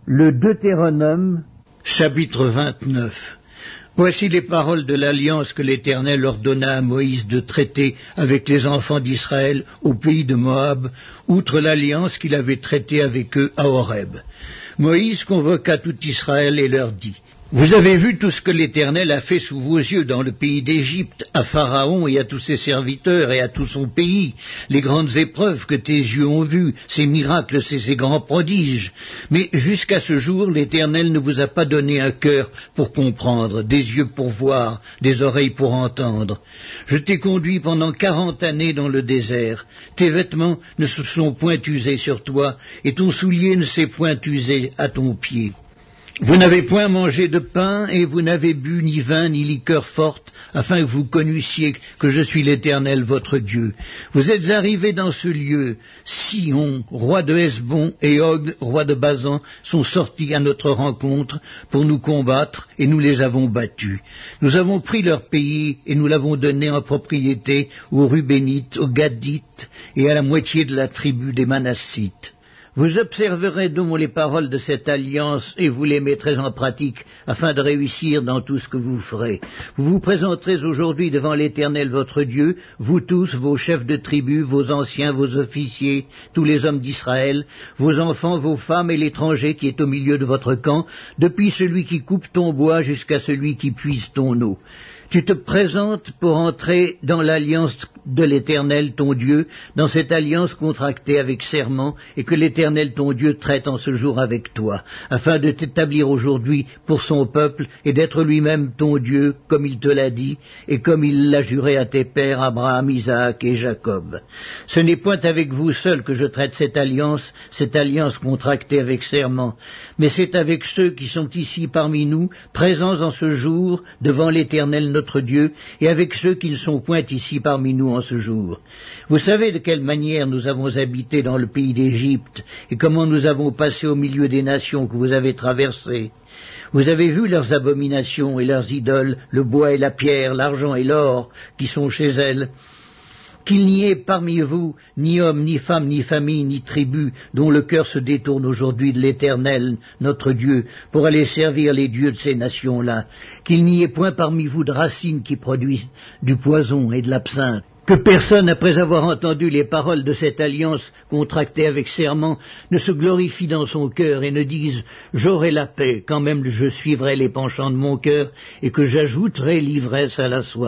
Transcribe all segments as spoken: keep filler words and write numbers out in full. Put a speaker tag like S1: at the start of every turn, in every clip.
S1: Le Deutéronome,
S2: chapitre vingt-neuf. Voici les paroles de l'alliance que l'Éternel ordonna à Moïse de traiter avec les enfants d'Israël au pays de Moab, outre l'alliance qu'il avait traitée avec eux à Horeb. Moïse convoqua tout Israël et leur dit: Vous avez vu tout ce que l'Éternel a fait sous vos yeux dans le pays d'Égypte, à Pharaon et à tous ses serviteurs et à tout son pays, les grandes épreuves que tes yeux ont vues, ses miracles, ses, ses grands prodiges. Mais jusqu'à ce jour, l'Éternel ne vous a pas donné un cœur pour comprendre, des yeux pour voir, des oreilles pour entendre. Je t'ai conduit pendant quarante années dans le désert. Tes vêtements ne se sont point usés sur toi, et ton soulier ne s'est point usé à ton pied. Vous n'avez point mangé de pain, et vous n'avez bu ni vin ni liqueur forte, afin que vous connussiez que je suis l'Éternel votre Dieu. Vous êtes arrivés dans ce lieu. Sihon, roi de Hesbon, et Og, roi de Basan, sont sortis à notre rencontre pour nous combattre, et nous les avons battus. Nous avons pris leur pays, et nous l'avons donné en propriété aux Rubénites, aux Gadites, et à la moitié de la tribu des Manassites. Vous observerez donc les paroles de cette alliance et vous les mettrez en pratique afin de réussir dans tout ce que vous ferez. Vous vous présenterez aujourd'hui devant l'Éternel votre Dieu, vous tous, vos chefs de tribu, vos anciens, vos officiers, tous les hommes d'Israël, vos enfants, vos femmes et l'étranger qui est au milieu de votre camp, depuis celui qui coupe ton bois jusqu'à celui qui puise ton eau. Tu te présentes pour entrer dans l'alliance de l'Éternel ton Dieu, dans cette alliance contractée avec serment, et que l'Éternel ton Dieu traite en ce jour avec toi, afin de t'établir aujourd'hui pour son peuple, et d'être lui-même ton Dieu, comme il te l'a dit, et comme il l'a juré à tes pères Abraham, Isaac et Jacob. Ce n'est point avec vous seul que je traite cette alliance, cette alliance contractée avec serment, mais c'est avec ceux qui sont ici parmi nous, présents en ce jour, devant l'Éternel notre Dieu, et avec ceux qui ne sont point ici parmi nous en ce jour. Vous savez de quelle manière nous avons habité dans le pays d'Égypte, et comment nous avons passé au milieu des nations que vous avez traversées. Vous avez vu leurs abominations et leurs idoles, le bois et la pierre, l'argent et l'or, qui sont chez elles. Qu'il n'y ait parmi vous ni homme, ni femme, ni famille, ni tribu, dont le cœur se détourne aujourd'hui de l'Éternel, notre Dieu, pour aller servir les dieux de ces nations-là. Qu'il n'y ait point parmi vous de racines qui produisent du poison et de l'absinthe. Que personne, après avoir entendu les paroles de cette alliance contractée avec serment, ne se glorifie dans son cœur et ne dise « J'aurai la paix, quand même je suivrai les penchants de mon cœur, et que j'ajouterai l'ivresse à la soif. »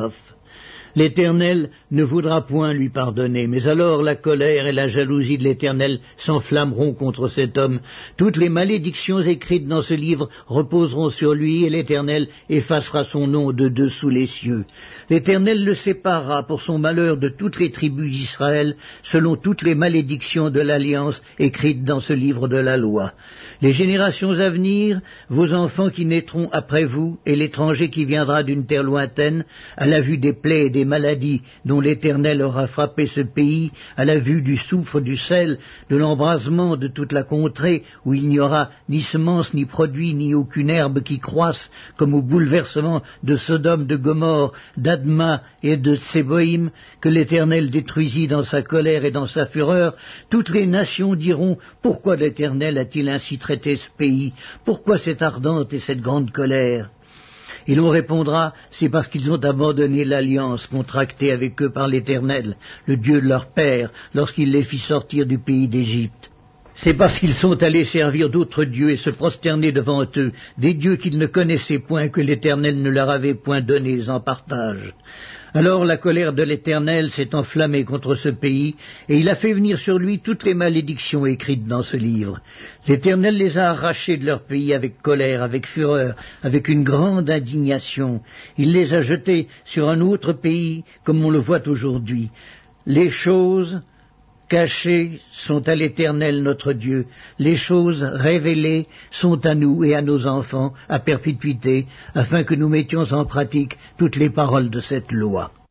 S2: L'Éternel ne voudra point lui pardonner, mais alors la colère et la jalousie de l'Éternel s'enflammeront contre cet homme. Toutes les malédictions écrites dans ce livre reposeront sur lui, et l'Éternel effacera son nom de dessous les cieux. L'Éternel le séparera pour son malheur de toutes les tribus d'Israël, selon toutes les malédictions de l'alliance écrites dans ce livre de la loi. Les générations à venir, vos enfants qui naîtront après vous, et l'étranger qui viendra d'une terre lointaine, à la vue des plaies et des maladies dont l'Éternel aura frappé ce pays, à la vue du soufre, du sel, de l'embrasement de toute la contrée, où il n'y aura ni semence, ni produit, ni aucune herbe qui croisse, comme au bouleversement de Sodome, de Gomorrhe, d'Adma et de Séboïm, que l'Éternel détruisit dans sa colère et dans sa fureur, toutes les nations diront « Pourquoi l'Éternel a-t-il ainsi traité ce pays? Pourquoi cette ardente et cette grande colère ?» Et l'on répondra, c'est parce qu'ils ont abandonné l'alliance contractée avec eux par l'Éternel, le Dieu de leur père, lorsqu'il les fit sortir du pays d'Égypte. C'est parce qu'ils sont allés servir d'autres dieux et se prosterner devant eux, des dieux qu'ils ne connaissaient point, que l'Éternel ne leur avait point donnés en partage. Alors la colère de l'Éternel s'est enflammée contre ce pays, et il a fait venir sur lui toutes les malédictions écrites dans ce livre. L'Éternel les a arrachés de leur pays avec colère, avec fureur, avec une grande indignation. Il les a jetés sur un autre pays, comme on le voit aujourd'hui. Les choses cachées sont à l'Éternel notre Dieu. Les choses révélées sont à nous et à nos enfants à perpétuité, afin que nous mettions en pratique toutes les paroles de cette loi.